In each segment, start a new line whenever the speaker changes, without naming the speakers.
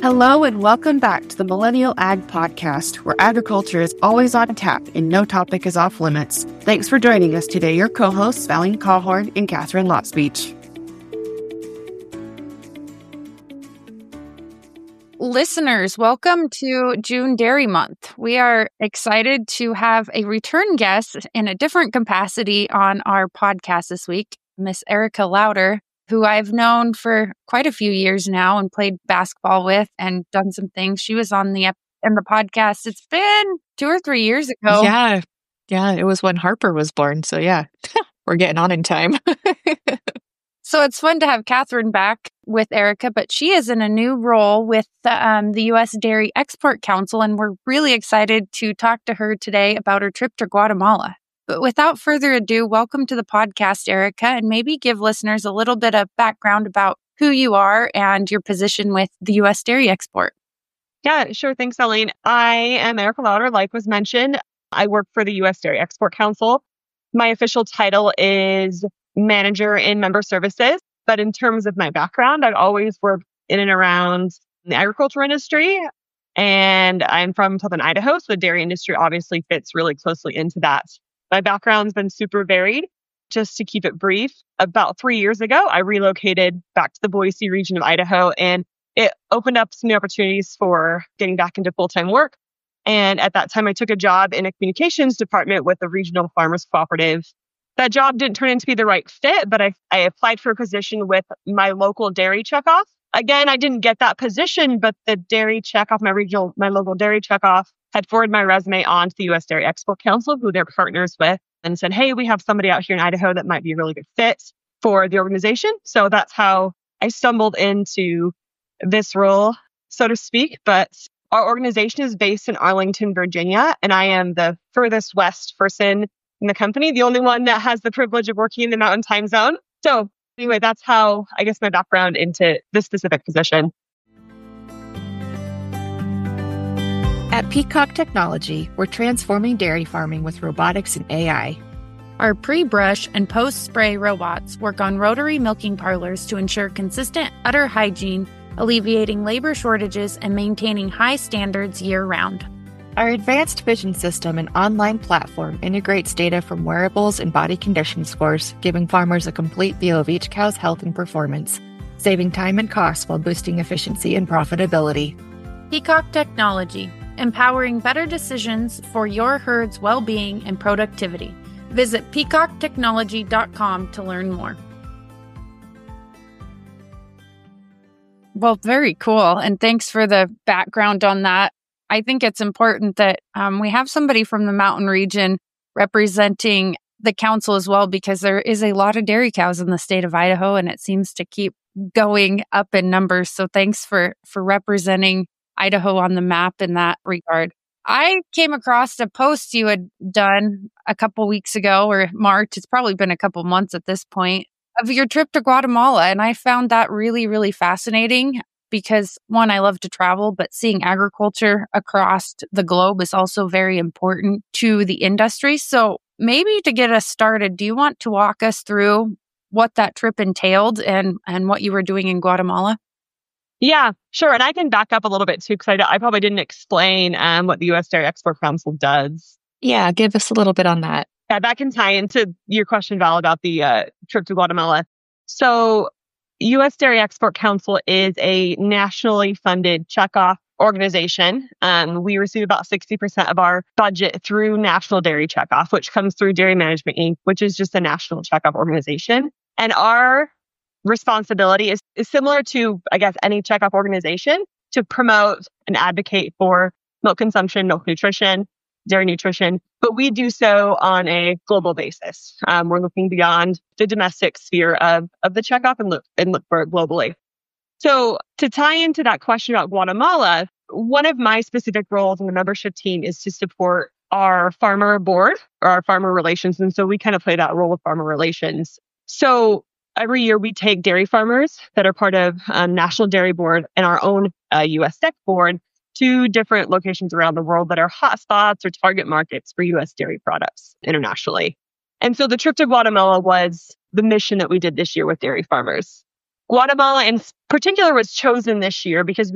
Hello and welcome back to the Millennial Ag Podcast, where agriculture is always on tap and no topic is off limits. Thanks for joining us today, your co-hosts, Valine Cawhorn and Catherine Lotspeech.
Listeners, welcome to June Dairy Month. We are excited to have a return guest in a different capacity on our podcast this week, Miss Erica Lauder, who I've known for quite a few years now and played basketball with and done some things. She was on the podcast. It's been 2 or 3 years ago.
Yeah. It was when Harper was born. So yeah, we're getting on in time.
So it's fun to have Catherine back with Erica, but she is in a new role with the U.S. Dairy Export Council, and we're really excited to talk to her today about her trip to Guatemala. But without further ado, welcome to the podcast, Erica, and maybe give listeners a little bit of background about who you are and your position with the U.S. Dairy Export.
Yeah, sure. Thanks, Eileen. I am Erica Lauder, like was mentioned. I work for the U.S. Dairy Export Council. My official title is Manager in Member Services. But in terms of my background, I've always worked in and around the agriculture industry. And I'm from Southern Idaho, so the dairy industry obviously fits really closely into that. My background's been super varied. Just to keep it brief, about 3 years ago, I relocated back to the Boise region of Idaho, and it opened up some new opportunities for getting back into full-time work. And at that time, I took a job in a communications department with a regional farmers cooperative. That job didn't turn out to be the right fit, but I applied for a position with my local dairy checkoff. Again, I didn't get that position, but the dairy checkoff, my local dairy checkoff, had forwarded my resume on to the U.S. Dairy Export Council, who they're partners with, and said, hey, we have somebody out here in Idaho that might be a really good fit for the organization. So that's how I stumbled into this role, so to speak. But our organization is based in Arlington, Virginia, and I am the furthest west person in the company, the only one that has the privilege of working in the Mountain Time Zone. So anyway, that's how I guess my background into this specific position.
At Peacock Technology, we're transforming dairy farming with robotics and AI.
Our pre-brush and post-spray robots work on rotary milking parlors to ensure consistent udder hygiene, alleviating labor shortages and maintaining high standards year-round.
Our advanced vision system and online platform integrates data from wearables and body condition scores, giving farmers a complete view of each cow's health and performance, saving time and cost while boosting efficiency and profitability.
Peacock Technology, empowering better decisions for your herd's well-being and productivity. Visit peacocktechnology.com to learn more. Well, very cool. And thanks for the background on that. I think it's important that we have somebody from the mountain region representing the council as well, because there is a lot of dairy cows in the state of Idaho, and it seems to keep going up in numbers. So thanks for representing Idaho on the map in that regard. I came across a post you had done a couple weeks ago, or March, it's probably been a couple months at this point, of your trip to Guatemala. And I found that really, really fascinating because, one, I love to travel, but seeing agriculture across the globe is also very important to the industry. So maybe to get us started, do you want to walk us through what that trip entailed and what you were doing in Guatemala?
Yeah, sure. And I can back up a little bit too, because I probably didn't explain what the U.S. Dairy Export Council does.
Yeah, give us a little bit on that.
Yeah, that can tie into your question, Val, about the trip to Guatemala. So U.S. Dairy Export Council is a nationally funded checkoff organization. We receive about 60% of our budget through National Dairy Checkoff, which comes through Dairy Management Inc., which is just a national checkoff organization. And our responsibility is similar to, I guess, any checkoff organization, to promote and advocate for milk consumption, milk nutrition, dairy nutrition, but we do so on a global basis. We're looking beyond the domestic sphere of the checkoff and look for it globally. So to tie into that question about Guatemala, one of my specific roles in the membership team is to support our farmer board or our farmer relations. And so we kind of play that role of farmer relations. So every year we take dairy farmers that are part of National Dairy Board and our own U.S. DEC board to different locations around the world that are hotspots or target markets for U.S. dairy products internationally. And so the trip to Guatemala was the mission that we did this year with dairy farmers. Guatemala in particular was chosen this year because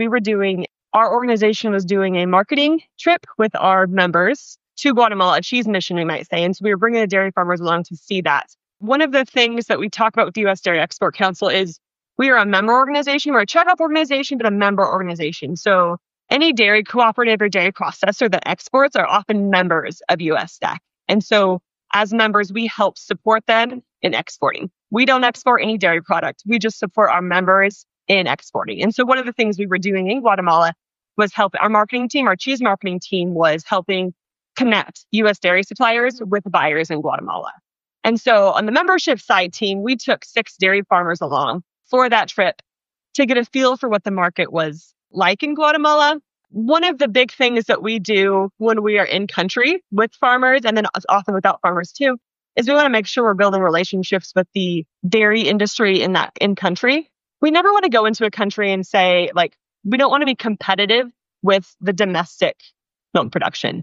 our organization was doing a marketing trip with our members to Guatemala, a cheese mission, we might say. And so we were bringing the dairy farmers along to see that. One of the things that we talk about with the U.S. Dairy Export Council is we are a member organization. We're a checkup organization, but a member organization. So any dairy cooperative or dairy processor that exports are often members of USDEC. And so as members, we help support them in exporting. We don't export any dairy product. We just support our members in exporting. And so one of the things we were doing in Guatemala was help our marketing team, our cheese marketing team was helping connect U.S. dairy suppliers with buyers in Guatemala. And so on the membership side team, we took 6 dairy farmers along for that trip to get a feel for what the market was like in Guatemala. One of the big things that we do when we are in country with farmers, and then often without farmers too, is we want to make sure we're building relationships with the dairy industry in country. We never want to go into a country and say, we don't want to be competitive with the domestic milk production.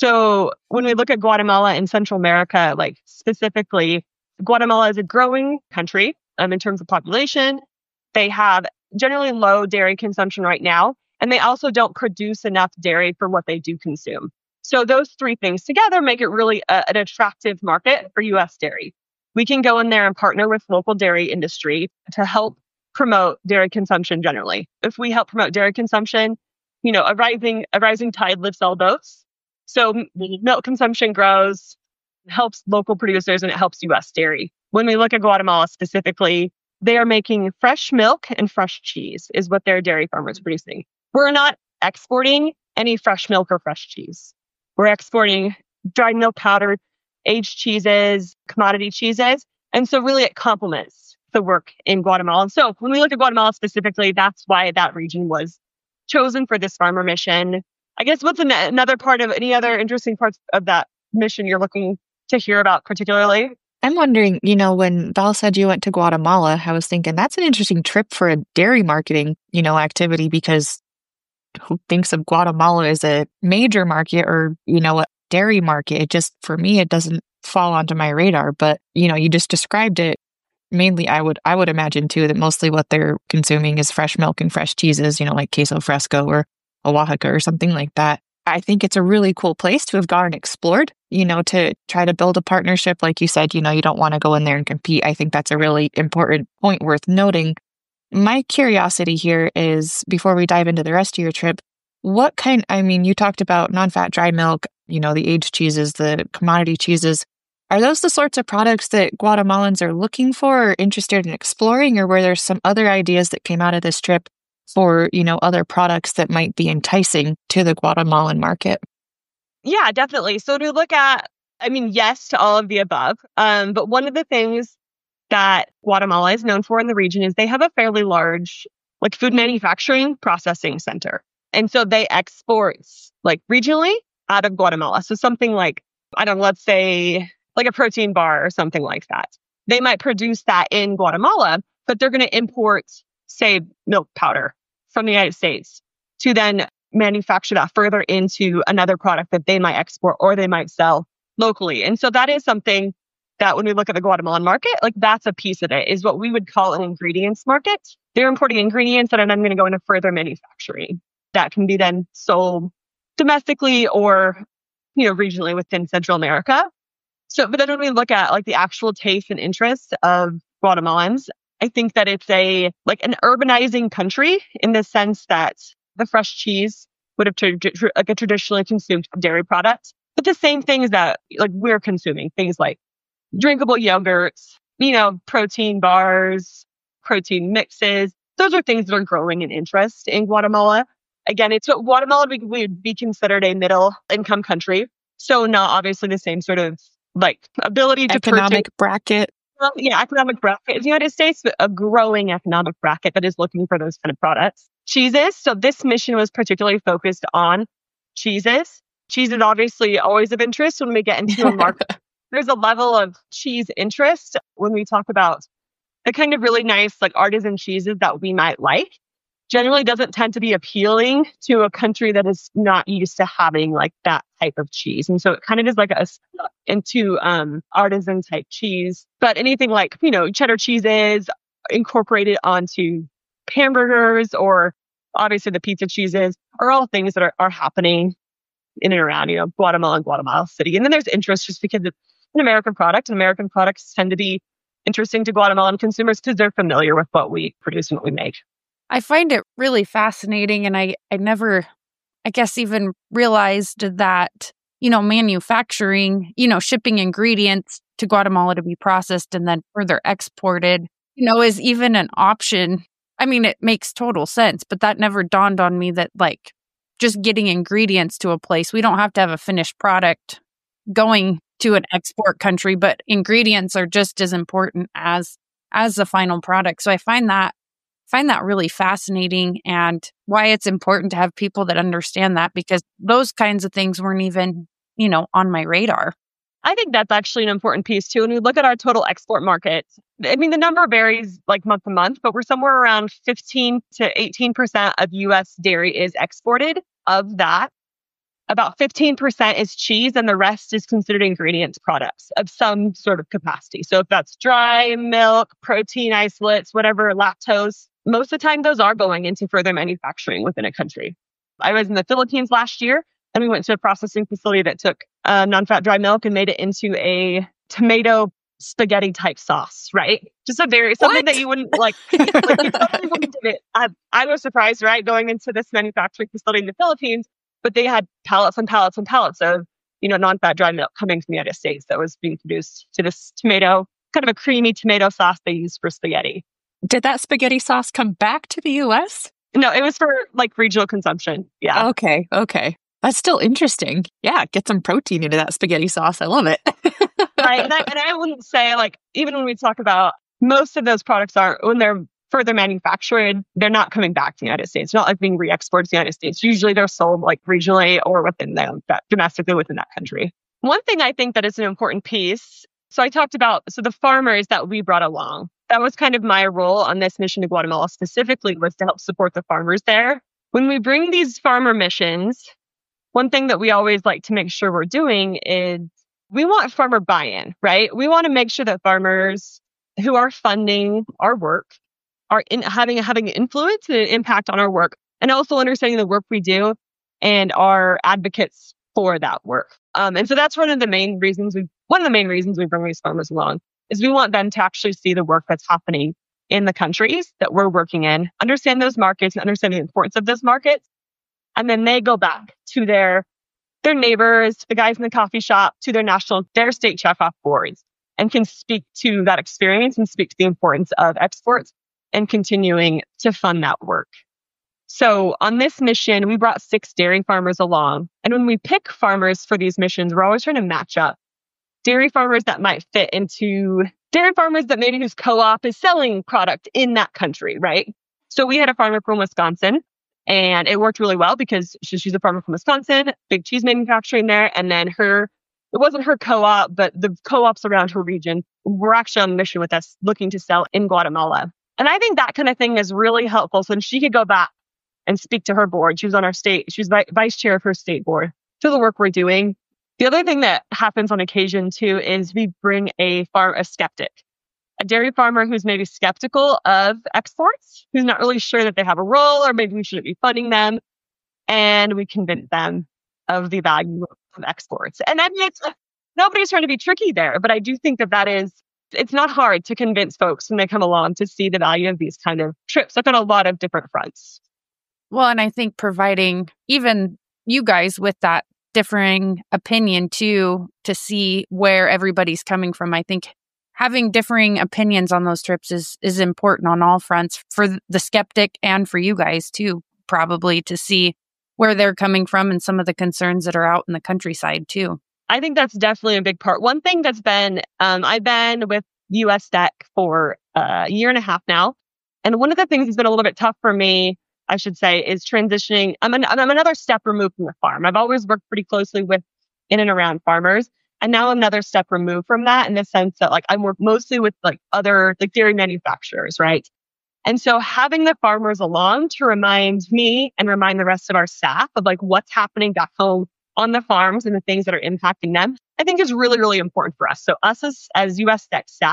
So when we look at Guatemala and Central America, specifically, Guatemala is a growing country in terms of population. They have generally low dairy consumption right now, and they also don't produce enough dairy for what they do consume. So those 3 things together make it really an attractive market for U.S. dairy. We can go in there and partner with local dairy industry to help promote dairy consumption generally. If we help promote dairy consumption, a rising tide lifts all boats. So milk consumption grows, it helps local producers, and it helps U.S. dairy. When we look at Guatemala specifically, they are making fresh milk and fresh cheese is what their dairy farmers are producing. We're not exporting any fresh milk or fresh cheese. We're exporting dried milk powder, aged cheeses, commodity cheeses. And so really it complements the work in Guatemala. And so when we look at Guatemala specifically, that's why that region was chosen for this farmer mission. I guess what's another part of any other interesting parts of that mission you're looking to hear about particularly?
I'm wondering, when Val said you went to Guatemala, I was thinking that's an interesting trip for a dairy marketing, activity, because who thinks of Guatemala as a major market or, a dairy market? It just, for me, it doesn't fall onto my radar. But, you just described it. Mainly, I would imagine too that mostly what they're consuming is fresh milk and fresh cheeses, like queso fresco or a Oaxaca or something like that. I think it's a really cool place to have gone and explored, to try to build a partnership. Like you said, you don't want to go in there and compete. I think that's a really important point worth noting. My curiosity here is, before we dive into the rest of your trip, you talked about non-fat dry milk, the aged cheeses, the commodity cheeses. Are those the sorts of products that Guatemalans are looking for or interested in exploring, or were there some other ideas that came out of this trip for, other products that might be enticing to the Guatemalan market?
Yeah, definitely. So to look at, yes to all of the above. But one of the things that Guatemala is known for in the region is they have a fairly large food manufacturing processing center. And so they export regionally out of Guatemala. So something let's say a protein bar or something like that. They might produce that in Guatemala, but they're going to import, say, milk powder from the United States to then manufacture that further into another product that they might export or they might sell locally. And so that is something that when we look at the Guatemalan market, that's a piece of it, is what we would call an ingredients market. They're importing ingredients that are then going to go into further manufacturing that can be then sold domestically or, regionally within Central America. So, but then when we look at the actual taste and interests of Guatemalans, I think that it's an urbanizing country in the sense that the fresh cheese would have a traditionally consumed dairy product. But the same things that we're consuming, things like drinkable yogurts, protein bars, protein mixes. Those are things that are growing in interest in Guatemala. Again, it's what Guatemala would be considered a middle income country. So not obviously the same sort of ability to
economic
purchase.
bracket.
Well, yeah, economic bracket in the United States, but a growing economic bracket that is looking for those kind of products. Cheeses. So this mission was particularly focused on cheeses. Cheese is obviously always of interest when we get into a market. There's a level of cheese interest when we talk about the kind of really nice artisan cheeses that we might like. Generally doesn't tend to be appealing to a country that is not used to having that type of cheese. And so it kind of is into artisan type cheese. But anything cheddar cheeses, incorporated onto hamburgers or obviously the pizza cheeses are all things that are happening in and around, Guatemala and Guatemala City. And then there's interest just because it's an American product, and American products tend to be interesting to Guatemalan consumers because they're familiar with what we produce and what we make.
I find it really fascinating, and I never, I guess, even realized that, manufacturing, shipping ingredients to Guatemala to be processed and then further exported, is even an option. I mean, it makes total sense, but that never dawned on me that just getting ingredients to a place, we don't have to have a finished product going to an export country, but ingredients are just as important as the final product. So I find that really fascinating, and why it's important to have people that understand that, because those kinds of things weren't even, on my radar.
I think that's actually an important piece too. When we look at our total export market, I mean, the number varies month to month, but we're somewhere around 15 to 18% of US dairy is exported. Of that, about 15% is cheese, and the rest is considered ingredients products of some sort of capacity. So if that's dry milk, protein isolates, whatever, lactose, most of the time those are going into further manufacturing within a country. I was in the Philippines last year, and we went to a processing facility that took non-fat dry milk and made it into a tomato spaghetti type sauce, right? Just something that you wouldn't you totally wouldn't do it. I was surprised, right, going into this manufacturing facility in the Philippines, but they had pallets and pallets and pallets of, non-fat dry milk coming from the United States that was being produced to this tomato, kind of a creamy tomato sauce they use for spaghetti.
Did that spaghetti sauce come back to the U.S.?
No, it was for regional consumption. Yeah.
Okay. That's still interesting. Yeah, get some protein into that spaghetti sauce. I love it.
Right. And I wouldn't say, even when we talk about most of those products when they're further manufactured, they're not coming back to the United States. They're not being re-exported to the United States. Usually they're sold regionally or within domestically within that country. One thing I think that is an important piece. So I talked about, the farmers that we brought along. That was kind of my role on this mission to Guatemala specifically, was to help support the farmers there. When we bring these farmer missions, one thing that we always like to make sure we're doing is we want farmer buy-in, right? We want to make sure that farmers who are funding our work are having influence and an impact on our work, and also understanding the work we do and are advocates for that work. And so that's one of the main reasons we bring these farmers along, is we want them to actually see the work that's happening in the countries that we're working in, understand those markets and understand the importance of those markets. And then they go back to their neighbors, the guys in the coffee shop, to their state checkoff boards, and can speak to that experience and speak to the importance of exports and continuing to fund that work. So on this mission, we brought 6 dairy farmers along. And when we pick farmers for these missions, we're always trying to match up dairy farmers that might fit into dairy farmers that maybe whose co-op is selling product in that country, right? So we had a farmer from Wisconsin. And it worked really well because she's a farmer from Wisconsin, big cheese manufacturing there. And then it wasn't her co-op, but the co-ops around her region were actually on a mission with us looking to sell in Guatemala. And I think that kind of thing is really helpful. So then she could go back and speak to her board. She was on our state. She was vice chair of her state board to the work we're doing. The other thing that happens on occasion too is we bring a skeptic. A dairy farmer who's maybe skeptical of exports, who's not really sure that they have a role, or maybe we shouldn't be funding them, and we convince them of the value of exports. And I mean, nobody's trying to be tricky there, but I do think it's not hard to convince folks when they come along to see the value of these kind of trips. I've done a lot of different fronts.
Well, and I think providing even you guys with that differing opinion too, to see where everybody's coming from, I think having differing opinions on those trips is important on all fronts, for the skeptic and for you guys too, probably, to see where they're coming from and some of the concerns that are out in the countryside too.
I think that's definitely a big part. One thing that's been, I've been with US DEC for a year and a half now. And one of the things that's been a little bit tough for me, I should say, is transitioning. I'm another step removed from the farm. I've always worked pretty closely with in and around farmers. And now another step removed from that, in the sense that I work mostly with other dairy manufacturers, right? And so having the farmers along to remind me and remind the rest of our staff of what's happening back home on the farms and the things that are impacting them, I think is really, really important for us. So us as US DEC staff,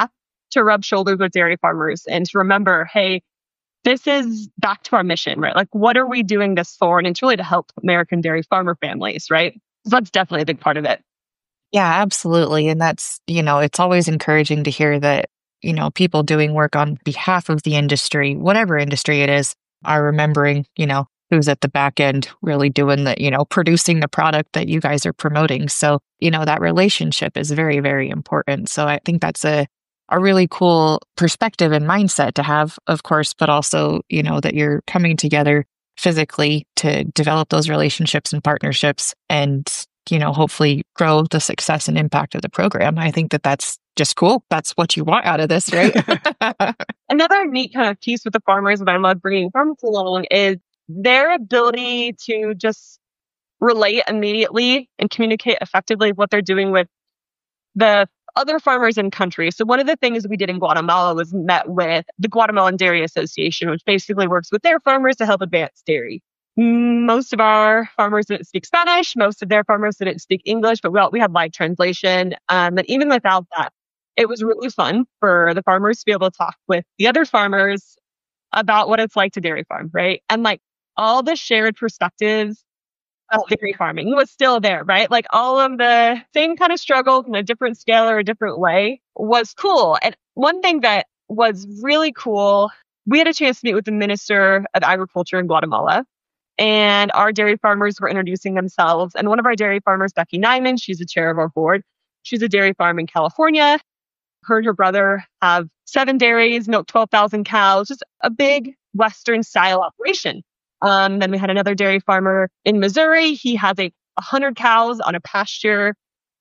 to rub shoulders with dairy farmers and to remember, hey, this is back to our mission, right? Like, what are we doing this for? And it's really to help American dairy farmer families, right? So that's definitely a big part of it.
Yeah, absolutely. And that's, it's always encouraging to hear that, people doing work on behalf of the industry, whatever industry it is, are remembering, who's at the back end really doing the, producing the product that you guys are promoting. So, that relationship is very, very important. So I think that's a really cool perspective and mindset to have, of course, but also, that you're coming together physically to develop those relationships and partnerships and, hopefully grow the success and impact of the program. I think that that's just cool. That's what you want out of this, right?
Another neat kind of piece with the farmers that I love bringing farmers along is their ability to just relate immediately and communicate effectively what they're doing with the other farmers in country. So one of the things we did in Guatemala was met with the Guatemalan Dairy Association, which basically works with their farmers to help advance dairy. Most of our farmers didn't speak Spanish. Most of their farmers didn't speak English, but we had live translation. And even without that, it was really fun for the farmers to be able to talk with the other farmers about what it's like to dairy farm, right? And like all the shared perspectives of dairy farming was still there, right? Like all of the same kind of struggles in a different scale or a different way was cool. And one thing that was really cool, we had a chance to meet with the Minister of Agriculture in Guatemala. And our dairy farmers were introducing themselves. And one of our dairy farmers, Becky Nyman, she's the chair of our board. She's a dairy farm in California. Her and her brother have 7 dairies, milk 12,000 cows, just a big Western style operation. Then we had another dairy farmer in Missouri. He has 100 cows on a pasture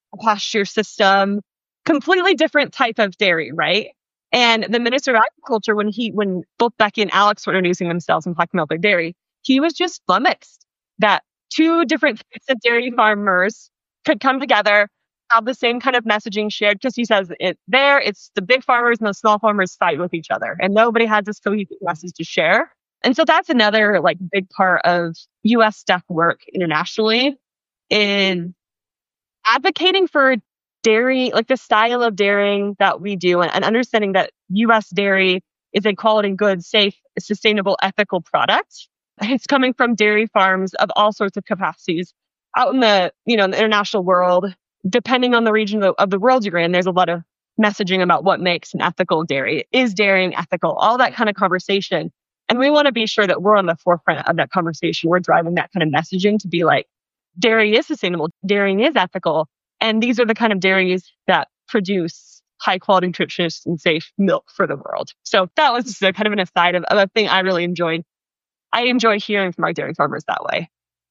system, completely different type of dairy, right? And the Minister of Agriculture, when both Becky and Alex were introducing themselves and talking about their dairy, he was just flummoxed that 2 different types of dairy farmers could come together, have the same kind of messaging shared, because he says it's the big farmers and the small farmers fight with each other and nobody has this cohesive message to share. And so that's another like big part of U.S. DEF work internationally is advocating for dairy, like the style of dairying that we do and understanding that U.S. dairy is a quality, good, safe, sustainable, ethical product. It's coming from dairy farms of all sorts of capacities out in the, in the international world. Depending on the region of the world you're in, there's a lot of messaging about what makes an ethical dairy. Is dairying ethical? All that kind of conversation. And we want to be sure that we're on the forefront of that conversation. We're driving that kind of messaging to be like, dairy is sustainable, dairying is ethical. And these are the kind of dairies that produce high quality, nutritious, and safe milk for the world. So that was just a kind of an aside of a thing I really enjoyed. I enjoy hearing from our dairy farmers that way.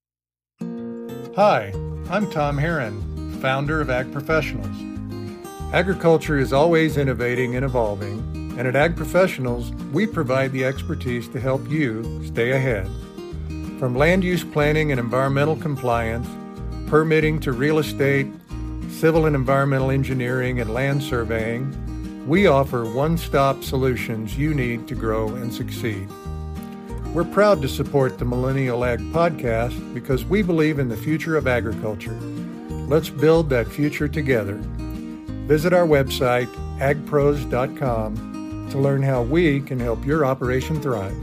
Hi, I'm Tom Heron, founder of Ag Professionals. Agriculture is always innovating and evolving, and at Ag Professionals, we provide the expertise to help you stay ahead. From land use planning and environmental compliance, permitting to real estate, civil and environmental engineering, and land surveying, we offer one-stop solutions you need to grow and succeed. We're proud to support the Millennial Ag Podcast because we believe in the future of agriculture. Let's build that future together. Visit our website, agpros.com, to learn how we can help your operation thrive.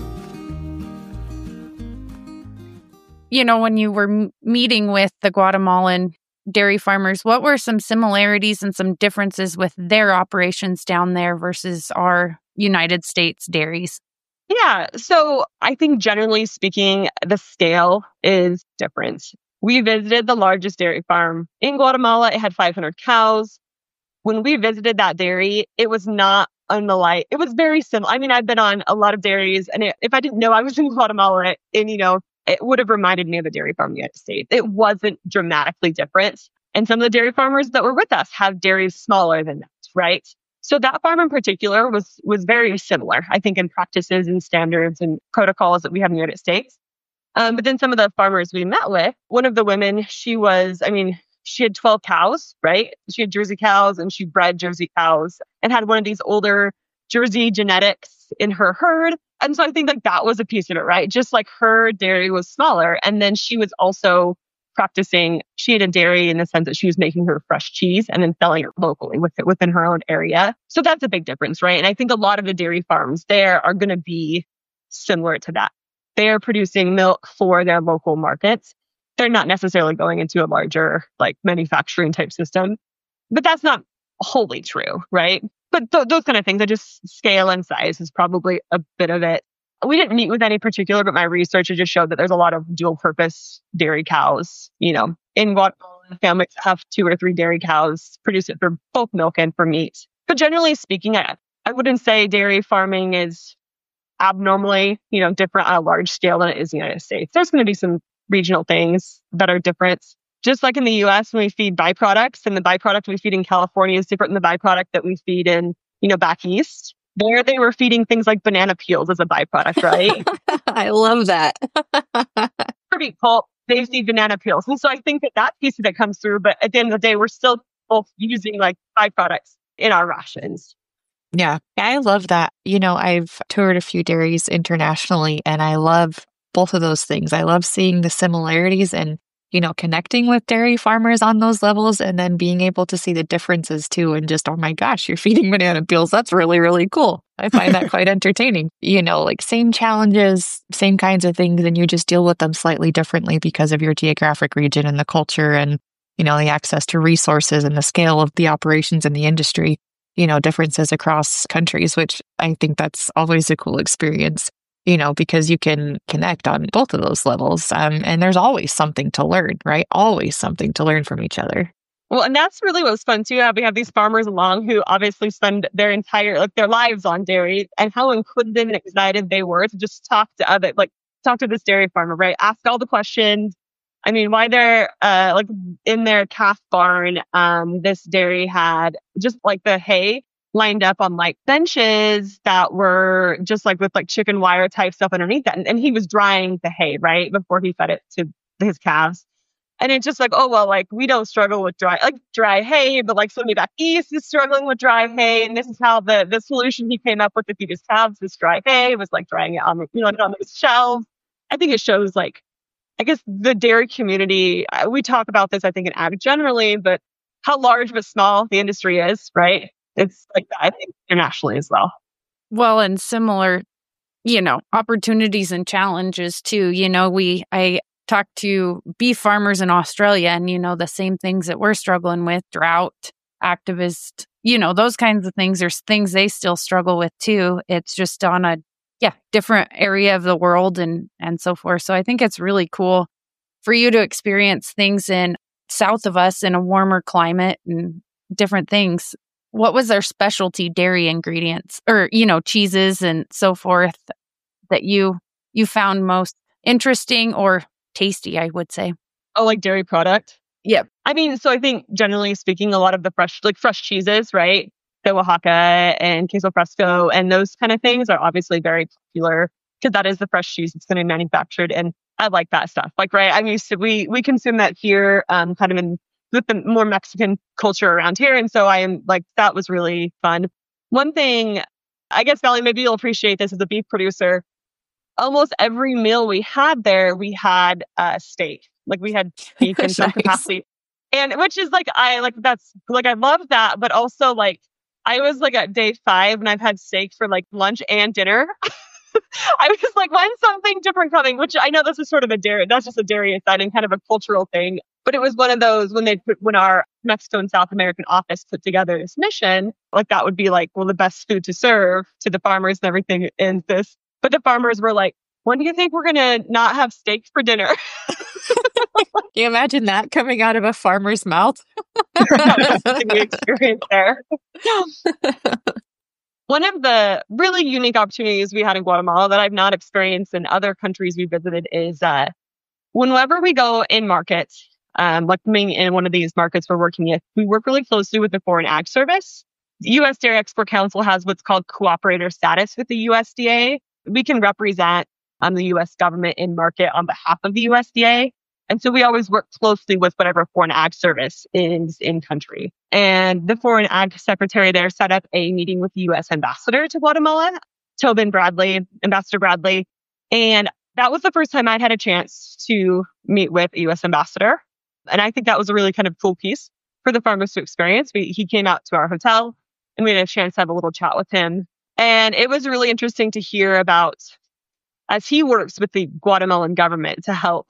When you were meeting with the Guatemalan dairy farmers, what were some similarities and some differences with their operations down there versus our United States dairies?
Yeah. So I think generally speaking, the scale is different. We visited the largest dairy farm in Guatemala. It had 500 cows. When we visited that dairy, it was not unlike, it was very similar. I mean, I've been on a lot of dairies, and if I didn't know I was in Guatemala, and it would have reminded me of a dairy farm in the United States. It wasn't dramatically different. And some of the dairy farmers that were with us have dairies smaller than that, right? So that farm in particular was very similar, I think, in practices and standards and protocols that we have in the United States. But then some of the farmers we met with, one of the women, she had 12 cows, right? She had Jersey cows and she bred Jersey cows and had one of these older Jersey genetics in her herd. And so I think that was a piece of it, right? Just like her dairy was smaller. And then she was also she had a dairy in the sense that she was making her fresh cheese and then selling it locally within her own area. So that's a big difference, right? And I think a lot of the dairy farms there are going to be similar to that. They are producing milk for their local markets. They're not necessarily going into a larger like manufacturing type system, but that's not wholly true, right? But those kind of things, just scale and size is probably a bit of it. We didn't meet with any particular, but my research just showed that there's a lot of dual purpose dairy cows, in Guatemala. Families have 2 or 3 dairy cows, produce it for both milk and for meat. But generally speaking, I wouldn't say dairy farming is abnormally, different on a large scale than it is in the United States. There's going to be some regional things that are different. Just like in the US, when we feed byproducts, and the byproduct we feed in California is different than the byproduct that we feed in, back east. There they were feeding things like banana peels as a byproduct, right?
I love that.
Pretty cool. They feed banana peels. And so I think that piece of it comes through. But at the end of the day, we're still both using like byproducts in our rations.
Yeah, I love that. I've toured a few dairies internationally, and I love both of those things. I love seeing the similarities and, connecting with dairy farmers on those levels, and then being able to see the differences too. And just, oh my gosh, you're feeding banana peels. That's really, really cool. I find that quite entertaining. Like same challenges, same kinds of things, and you just deal with them slightly differently because of your geographic region and the culture and, the access to resources and the scale of the operations in the industry. Differences across countries, which I think that's always a cool experience, because you can connect on both of those levels. And there's always something to learn, right? Always something to learn from each other.
Well, and that's really what's fun too. We have these farmers along who obviously spend their entire, their lives on dairy, and how inquisitive and excited they were to just talk to this dairy farmer, right? Ask all the questions. I mean, why they're in their calf barn, this dairy had just like the hay lined up on like benches that were just like with like chicken wire type stuff underneath that. And he was drying the hay, right, before he fed it to his calves. And it's just like, oh, well, like we don't struggle with dry hay, but like somebody back east is struggling with dry hay. And this is how the solution he came up with to feed his calves, this dry hay, was like drying it on the shelves. I think it shows like, I guess the dairy community, we talk about this, I think, in ag generally, but how large but small the industry is, right? It's like that, I think, internationally as well.
Well, and similar, opportunities and challenges too. I talked to beef farmers in Australia, and, the same things that we're struggling with, drought, activist, those kinds of things. There's things they still struggle with too. It's just on a different area of the world and so forth. So I think it's really cool for you to experience things in south of us in a warmer climate and different things. What was their specialty dairy ingredients or, cheeses and so forth that you found most interesting or tasty, I would say?
Oh, like dairy product?
Yep.
I mean, so I think generally speaking, a lot of the fresh cheeses, right? The Oaxaca and queso fresco and those kind of things are obviously very popular because that is the fresh cheese that's going to be manufactured. And I like that stuff. Like, right, I'm used to, we consume that here kind of with the more Mexican culture around here. And so I am like, that was really fun. One thing, I guess, Valley, maybe you'll appreciate this as a beef producer. Almost every meal we had there, we had steak. Like we had beef in some capacity. And which is like, I love that. But also like, I was like at day 5 and I've had steak for like lunch and dinner. I was like, when's something different coming? Which I know this is sort of that's just a dairy aside and kind of a cultural thing. But it was one of those when our Mexico and South American office put together this mission, like that would be like, well, the best food to serve to the farmers and everything is this. But the farmers were like, when do you think we're going to not have steak for dinner?
Can you imagine that coming out of a farmer's mouth?
That was the experience there. One of the really unique opportunities we had in Guatemala that I've not experienced in other countries we visited is whenever we go in markets, like in one of these markets we're working with, we work really closely with the Foreign Ag Service. The U.S. Dairy Export Council has what's called cooperator status with the USDA. We can represent the U.S. government in market on behalf of the USDA. And so we always work closely with whatever Foreign Ag Service is in country. And the Foreign Ag Secretary there set up a meeting with the U.S. Ambassador to Guatemala, Tobin Bradley, Ambassador Bradley. And that was the first time I'd had a chance to meet with a U.S. ambassador. And I think that was a really kind of cool piece for the farmers to experience. He came out to our hotel and we had a chance to have a little chat with him. And it was really interesting to hear about, as he works with the Guatemalan government to help.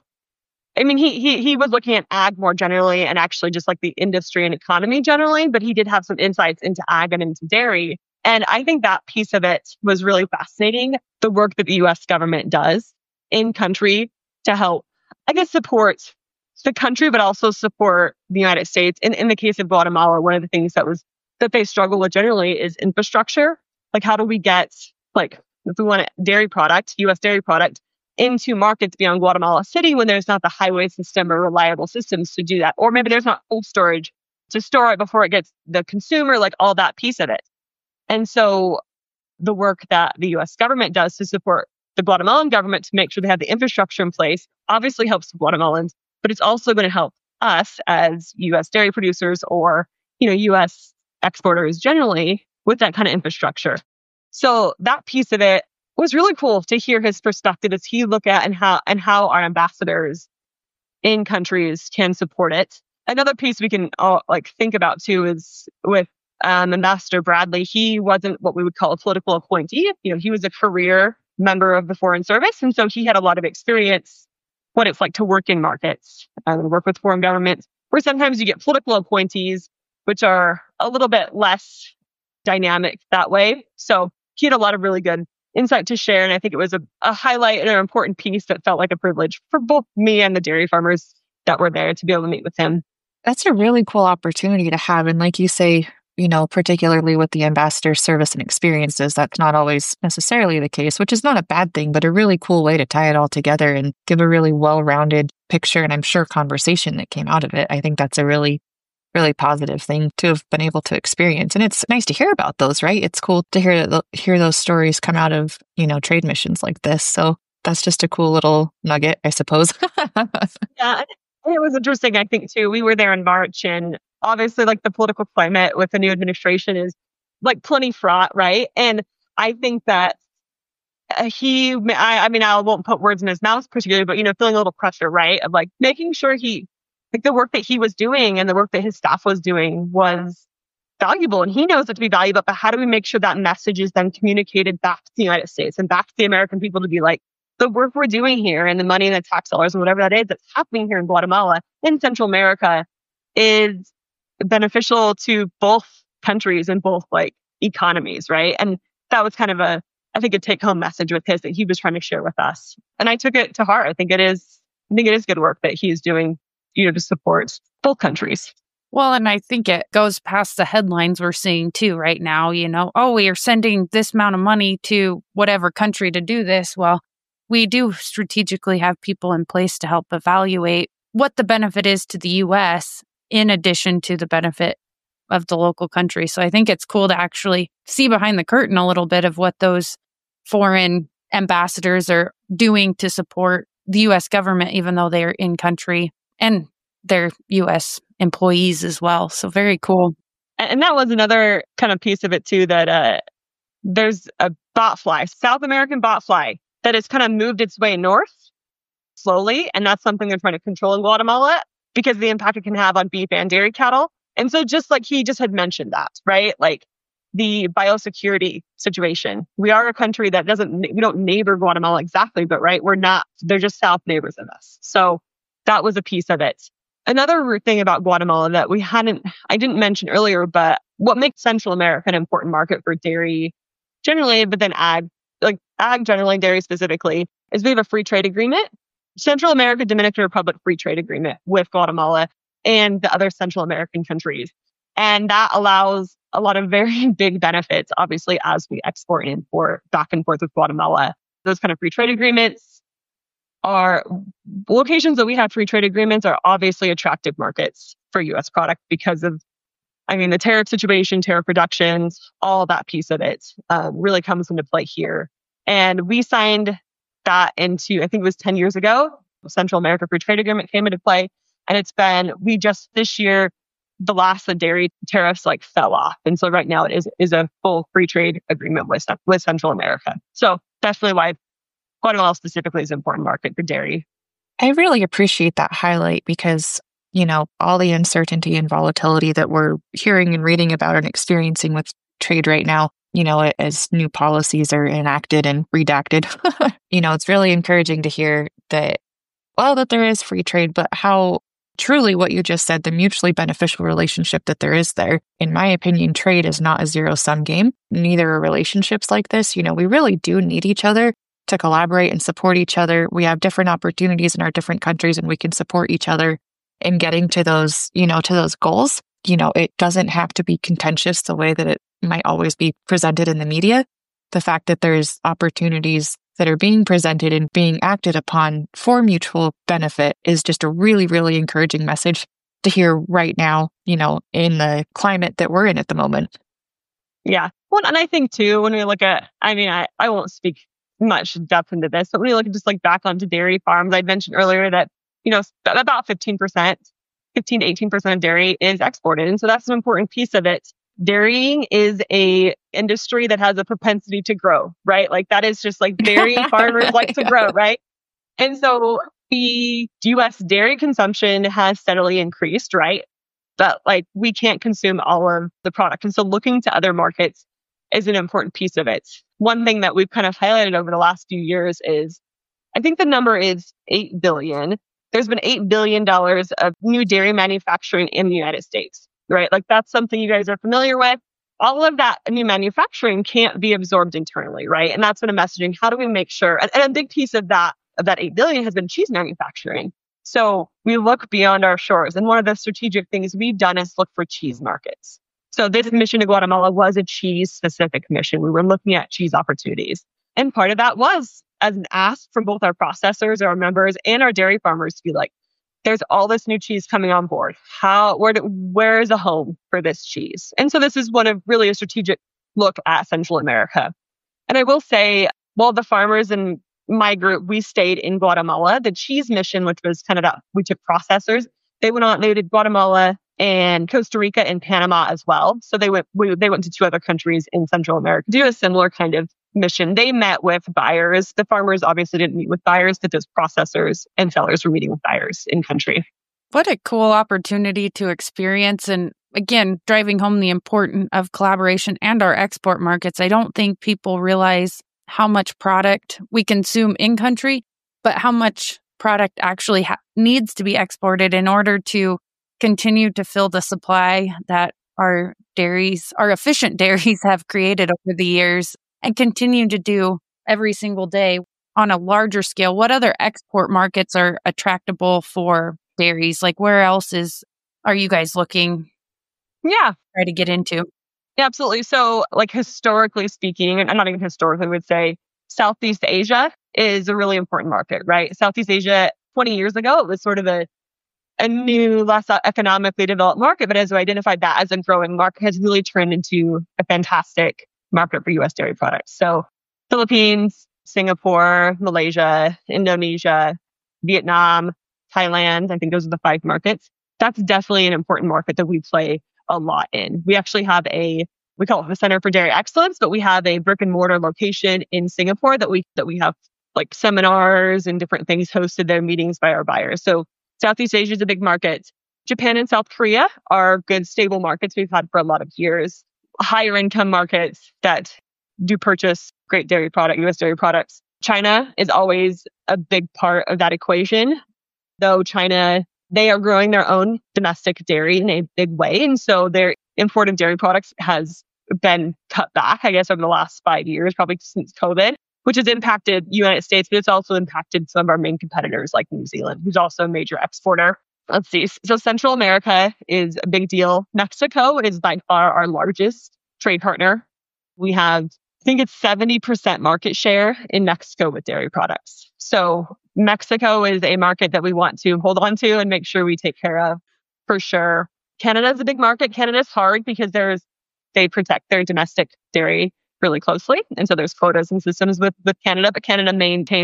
I mean, he was looking at ag more generally and actually just like the industry and economy generally, but he did have some insights into ag and into dairy. And I think that piece of it was really fascinating, the work that the U.S. government does in country to help, I guess, support the country, but also support the United States. In the case of Guatemala, one of the things that they struggle with generally is infrastructure. Like, how do we get, like, if we want a dairy product, U.S. dairy product, into markets beyond Guatemala City when there's not the highway system or reliable systems to do that? Or maybe there's not cold storage to store it before it gets the consumer, like all that piece of it. And so the work that the U.S. government does to support the Guatemalan government to make sure they have the infrastructure in place obviously helps Guatemalans, but it's also going to help us as U.S. dairy producers or, U.S. exporters generally with that kind of infrastructure. So that piece of it was really cool to hear his perspective as he look at and how our ambassadors in countries can support it. Another piece we can all think about too is with Ambassador Bradley. He wasn't what we would call a political appointee. He was a career member of the Foreign Service, and so he had a lot of experience what it's like to work in markets and work with foreign governments. Where sometimes you get political appointees, which are a little bit less dynamic that way. So he had a lot of really good insight to share. And I think it was a highlight and an important piece that felt like a privilege for both me and the dairy farmers that were there to be able to meet with him.
That's a really cool opportunity to have. And like you say, particularly with the ambassador service and experiences, that's not always necessarily the case, which is not a bad thing, but a really cool way to tie it all together and give a really well-rounded picture and I'm sure conversation that came out of it. I think that's a really, really positive thing to have been able to experience. And it's nice to hear about those, right? It's cool to hear those stories come out of, trade missions like this. So that's just a cool little nugget, I suppose.
Yeah, it was interesting, I think, too. We were there in March, and obviously, the political climate with the new administration is plenty fraught, right? And I think that I won't put words in his mouth particularly, but, feeling a little pressure, right? Of making sure the work that he was doing and the work that his staff was doing was valuable. And he knows it to be valuable, but how do we make sure that message is then communicated back to the United States and back to the American people to be the work we're doing here and the money and the tax dollars and whatever that is that's happening here in Guatemala, in Central America, is beneficial to both countries and both economies, right? And that was kind of a take-home message with his that he was trying to share with us. And I took it to heart. I think it is good work that he is doing, to support both countries.
Well, and I think it goes past the headlines we're seeing too right now, we are sending this amount of money to whatever country to do this. Well, we do strategically have people in place to help evaluate what the benefit is to the U.S. in addition to the benefit of the local country. So I think it's cool to actually see behind the curtain a little bit of what those foreign ambassadors are doing to support the U.S. government, even though they're in country, and they're U.S. employees as well. So very cool.
And that was another kind of piece of it too, that there's a botfly, South American botfly, that has kind of moved its way north slowly. And that's something they're trying to control in Guatemala because of the impact it can have on beef and dairy cattle. And so just he just had mentioned that, right? The biosecurity situation. We are a country that we don't neighbor Guatemala exactly, but right, they're just south neighbors of us. So that was a piece of it. Another thing about Guatemala that I didn't mention earlier, but what makes Central America an important market for dairy generally, but then ag generally, dairy specifically, is we have a free trade agreement, Central America, Dominican Republic free trade agreement with Guatemala and the other Central American countries. And that allows a lot of very big benefits, obviously, as we export and import back and forth with Guatemala. Those kind of free trade agreements are locations that we have free trade agreements are obviously attractive markets for U.S. product because of, the tariff situation, tariff reductions, all that piece of it really comes into play here. And we signed that into, I think it was 10 years ago, the Central America Free Trade Agreement came into play. And this year, the last of the dairy tariffs fell off. And so right now it is a full free trade agreement with Central America. So definitely why Guatemala specifically is an important market for dairy.
I really appreciate that highlight because, all the uncertainty and volatility that we're hearing and reading about and experiencing with trade right now, as new policies are enacted and redacted, it's really encouraging to hear that, that there is free trade, but how truly what you just said, the mutually beneficial relationship that there is there. In my opinion, trade is not a zero-sum game. Neither are relationships like this. We really do need each other to collaborate and support each other. We have different opportunities in our different countries and we can support each other in getting to those, to those goals. It doesn't have to be contentious the way that it might always be presented in the media. The fact that there's opportunities that are being presented and being acted upon for mutual benefit is just a really, really encouraging message to hear right now, in the climate that we're in at the moment.
Yeah. Well, and I think too, when we look at, I won't speak much depth into this, but when we look at just like back onto dairy farms, I mentioned earlier that, about 15% to 18% of dairy is exported. And so that's an important piece of it. Dairying is a industry that has a propensity to grow, right? Like that is just like dairy farmers like to grow, right? And so the US dairy consumption has steadily increased, right? But like we can't consume all of the product. And so looking to other markets is an important piece of it. One thing that we've kind of highlighted over the last few years is, I think the number is 8 billion. There's been $8 billion of new dairy manufacturing in the United States. Right? Like that's something you guys are familiar with. All of that new manufacturing can't be absorbed internally, right? And that's been a messaging. How do we make sure? And a big piece of that 8 billion has been cheese manufacturing. So we look beyond our shores. And one of the strategic things we've done is look for cheese markets. So this mission to Guatemala was a cheese specific mission. We were looking at cheese opportunities. And part of that was as an ask from both our processors, our members, and our dairy farmers to be like, there's all this new cheese coming on board. Where is a home for this cheese? And so this is one of really a strategic look at Central America. And I will say, while the farmers in my group, we stayed in Guatemala, the cheese mission, which was kind of that, we took processors. They did Guatemala and Costa Rica and Panama as well. So they went to 2 other countries in Central America to do a similar kind of mission. They met with buyers. The farmers obviously didn't meet with buyers, but those processors and sellers were meeting with buyers in country.
What a cool opportunity to experience. And again, driving home the importance of collaboration and our export markets. I don't think people realize how much product we consume in country, but how much product actually needs to be exported in order to continue to fill the supply that our efficient dairies have created over the years and continue to do every single day on a larger scale. What other export markets are attractable for dairies? Like where else are you guys looking?
Yeah.
Try to get into?
Yeah, absolutely. So like historically speaking, and not even historically, I would say Southeast Asia is a really important market, right? Southeast Asia, 20 years ago, it was sort of a new, less economically developed market. But as we identified that as a growing market, has really turned into a fantastic market for U.S. dairy products. So Philippines, Singapore, Malaysia, Indonesia, Vietnam, Thailand, I think those are the 5 markets. That's definitely an important market that we play a lot in. We actually have we call it the Center for Dairy Excellence, but we have a brick and mortar location in Singapore that we have like seminars and different things hosted there, meetings by our buyers. So Southeast Asia is a big market. Japan and South Korea are good, stable markets we've had for a lot of years. Higher income markets that do purchase great dairy product, U.S. dairy products. China is always a big part of that equation, though China, they are growing their own domestic dairy in a big way. And so their import of dairy products has been cut back, I guess, over the last 5 years, probably since COVID, which has impacted the United States, but it's also impacted some of our main competitors like New Zealand, who's also a major exporter. Let's see. So Central America is a big deal. Mexico is by far our largest trade partner. We have, I think it's 70% market share in Mexico with dairy products. So Mexico is a market that we want to hold on to and make sure we take care of for sure. Canada is a big market. Canada's hard because they protect their domestic dairy really closely. And so there's quotas and systems with Canada, but Canada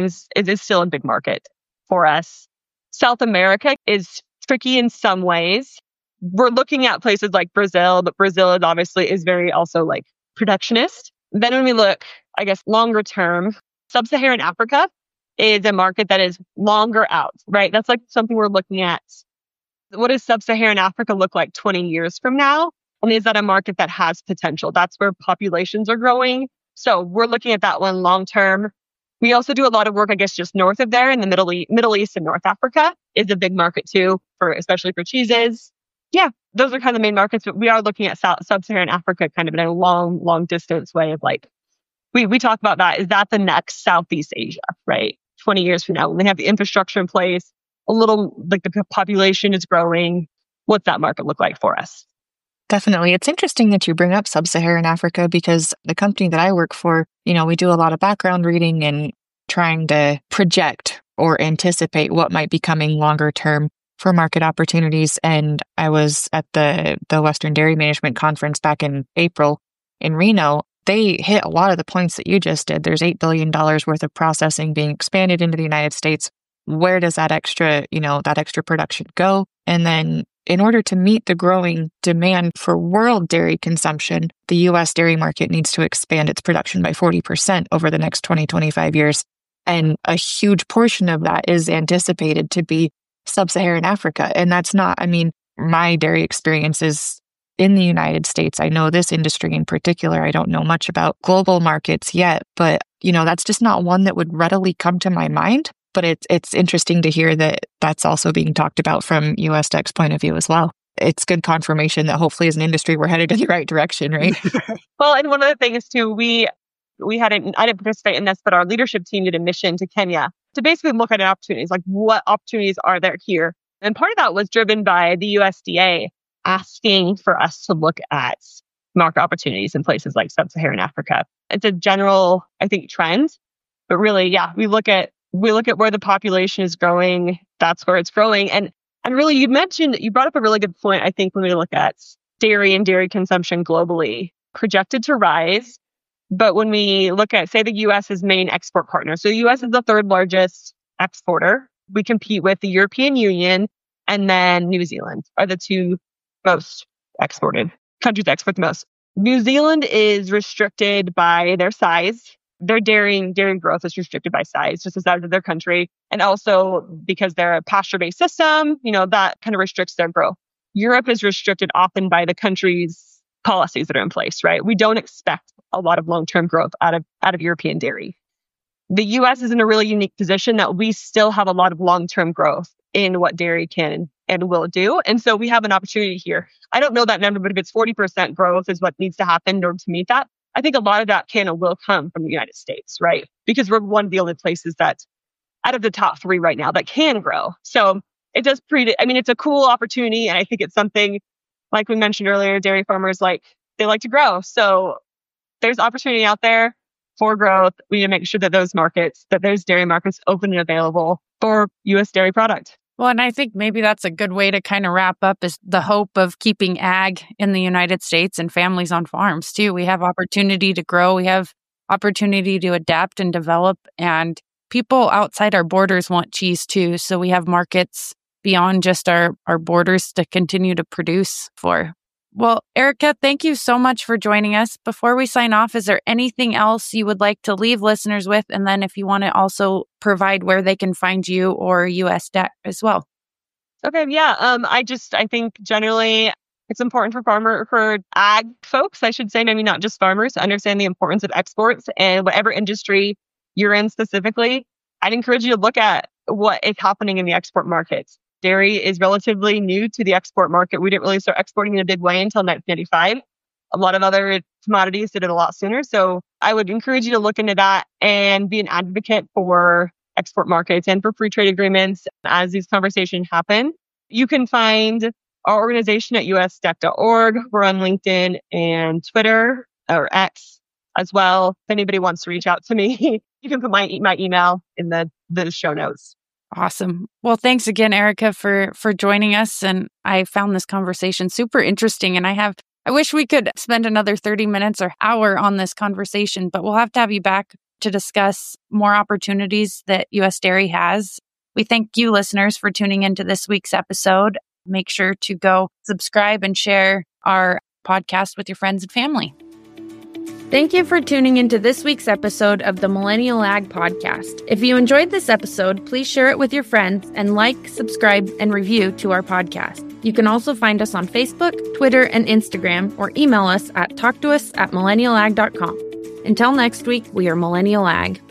is still a big market for us. South America is tricky in some ways. We're looking at places like Brazil, but Brazil is very also like protectionist. Then when we look, I guess, longer term, Sub-Saharan Africa is a market that is longer out, right? That's like something we're looking at. What does sub-Saharan Africa look like 20 years from now? And is that a market that has potential? That's where populations are growing. So we're looking at that one long term. We also do a lot of work, I guess, just north of there in the Middle East and North Africa is a big market too, especially for cheeses. Yeah, those are kind of the main markets, but we are looking at sub-Saharan Africa kind of in a long distance way of like, we talk about that. Is that the next Southeast Asia, right? 20 years from now, when they have the infrastructure in place, a little like the population is growing, what's that market look like for us?
Definitely. It's interesting that you bring up sub-Saharan Africa because the company that I work for, we do a lot of background reading and trying to project or anticipate what might be coming longer term for market opportunities. And I was at the Western Dairy Management Conference back in April in Reno. They hit a lot of the points that you just did. There's $8 billion worth of processing being expanded into the United States. Where does that extra production go? And then in order to meet the growing demand for world dairy consumption, the U.S. dairy market needs to expand its production by 40% over the next 25 years. And a huge portion of that is anticipated to be sub-Saharan Africa. And that's not, my dairy experience is in the United States. I know this industry in particular. I don't know much about global markets yet, but, that's just not one that would readily come to my mind. But it's interesting to hear that that's also being talked about from USDEC's point of view as well. It's good confirmation that hopefully as an industry, we're headed in the right direction, right?
Well, and one of the things too, I didn't participate in this, but our leadership team did a mission to Kenya to basically look at opportunities, like what opportunities are there here? And part of that was driven by the USDA asking for us to look at market opportunities in places like sub-Saharan Africa. It's a general, I think, trend, but really, yeah, we look at where the population is growing. That's where it's growing. And really, you brought up a really good point, I think, when we look at dairy and dairy consumption globally, projected to rise. But when we look at, say, the U.S.'s main export partner, so the U.S. is the third largest exporter. We compete with the European Union and then New Zealand are the two most exported countries that export the most. New Zealand is restricted by their size. Their dairy growth is restricted by size, just the size of their country. And also because they're a pasture-based system, that kind of restricts their growth. Europe is restricted often by the country's policies that are in place, right? We don't expect a lot of long-term growth out of European dairy. The U.S. is in a really unique position that we still have a lot of long-term growth in what dairy can and will do. And so we have an opportunity here. I don't know that number, but if it's 40% growth is what needs to happen in order to meet that, I think a lot of that can and will come from the United States, right? Because we're one of the only places that, out of the top 3 right now, that can grow. So it does it's a cool opportunity. And I think it's something, like we mentioned earlier, dairy farmers, they like to grow. So there's opportunity out there for growth. We need to make sure that those dairy markets open and available for U.S. dairy product.
Well, and I think maybe that's a good way to kind of wrap up is the hope of keeping ag in the United States and families on farms too. We have opportunity to grow. We have opportunity to adapt and develop, and people outside our borders want cheese too. So we have markets beyond just our borders to continue to produce for. Well, Erica, thank you so much for joining us. Before we sign off, is there anything else you would like to leave listeners with? And then if you want to also provide where they can find you or USDEC as well.
Okay, yeah. I think generally it's important for ag folks, I should say, maybe not just farmers, to understand the importance of exports and whatever industry you're in specifically. I'd encourage you to look at what is happening in the export markets. Dairy is relatively new to the export market. We didn't really start exporting in a big way until 1995. A lot of other commodities did it a lot sooner. So I would encourage you to look into that and be an advocate for export markets and for free trade agreements as these conversations happen. You can find our organization at usdec.org. We're on LinkedIn and Twitter or X as well. If anybody wants to reach out to me, you can put my email in the show notes.
Awesome. Well, thanks again, Erica, for joining us. And I found this conversation super interesting. And I wish we could spend another 30 minutes or hour on this conversation, but we'll have to have you back to discuss more opportunities that U.S. Dairy has. We thank you, listeners, for tuning into this week's episode. Make sure to go subscribe and share our podcast with your friends and family. Thank you for tuning into this week's episode of the Millennial Ag Podcast. If you enjoyed this episode, please share it with your friends and like, subscribe, and review to our podcast. You can also find us on Facebook, Twitter, and Instagram, or email us at talktous@millennialag.com. Until next week, we are Millennial Ag.